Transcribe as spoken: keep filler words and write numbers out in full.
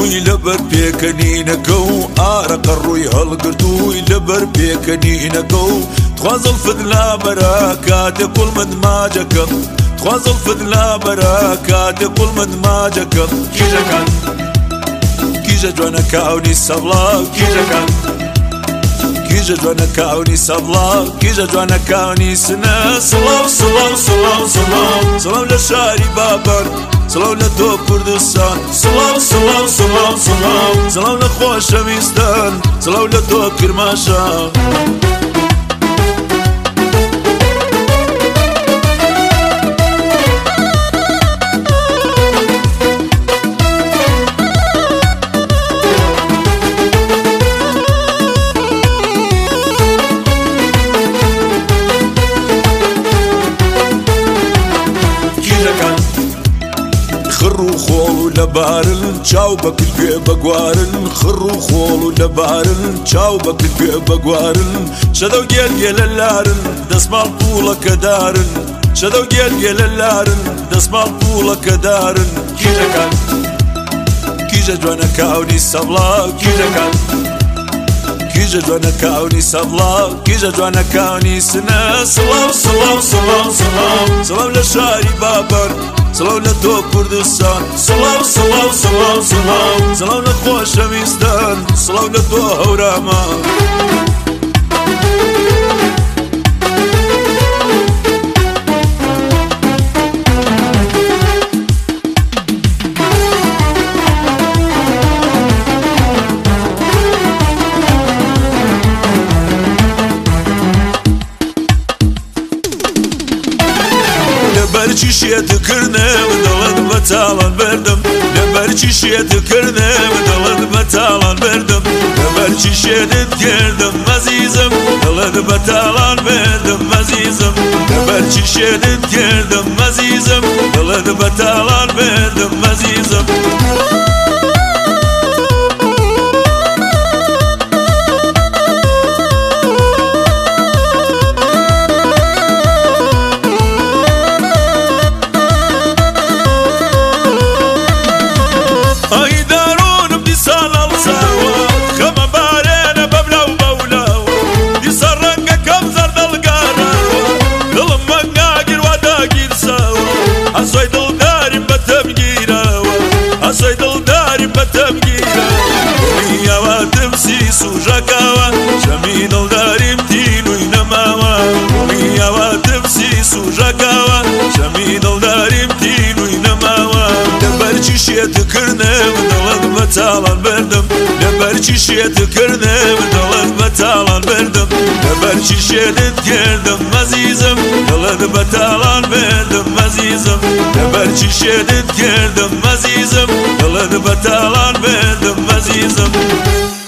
هەڵگرتووی لەبەر پێکەنینەکە و ئارەقە ڕووی هەڵگرتووی لەبەر پێکەنینەکە و تخوازڵ فدلا بەرە کاتێ قوڵمت ماجەکەم تخوازڵ فدلا بەرە کاتێ قوڵمت ماجەکەم کیژەکان کیژە جوانە کاونی سەبڵا کیژەکان کیژە جوانە کاونی سەبڵا کیژە جوانە کاونی سنە سڵاو سڵاو سڵاو سڵاو سڵاو لە شاری بابەر سڵاو لە تۆ کوردستان سڵاو سڵاو سڵاو سڵاو سڵاو لە خۆشەویستان سڵاو لە تۆ کرماشان خڕ و خۆڵ و لەبارن چاو بەکل پێ بەگوارن خڕ و خۆڵ و لەبارن چاو بەکل پێ بەگوارن شەدە و گێل گێلە لارن دەسماڵ پووڵەکە دارن شەدە و گێل گێلە لارن دەسماڵ پووڵەکە دارن کیژەکان کیژە جوانە کاونی سەبڵا کیژەکان کیژە جوانە کاونی سەبڵا کیژە جوانە کاونی سنە سڵاو سڵاو سڵاو سڵاو سڵاو لە شاری بابەر سڵاو لە تۆ کوردستان سڵاو سڵاو سڵاو سڵاو سڵاو لە خۆشەویستان سڵاو لە تۆ هەورامان لەبەرچی شێتکردم دڵت بە تاڵان بردم لەبەرچی شێتکردم دڵت بە تاڵان بردم لەبەرچی شێتت کردم مەزیزم دڵت بە تاڵان بردم مەزیزم لەبەرچی شێتت کردم مەزیزم دڵت بە تاڵان بردم مەزیزم ئەسۆی دڵداریم بەتەم گیرەوە ئەسۆی دڵداریم بەتەم گیرەوە میاواتم سی سوژەکەوە شەمی دڵداریم تینووی نەماوە میاواتم سی سوژەکەوە شەمی دڵداریم تینووی نەماوە لەبەرچی شێتکردم دڵت بە تاڵان بردم لەبەرچی شێتکردم دڵت بە تاڵان بردم لەبەرچی شێتت کردم مەزیزم دڵت بە تاڵان بردم مەزیزم لەبەرچی شێتت کردم مەزیزم دڵت بە تاڵان بردم مەزیزم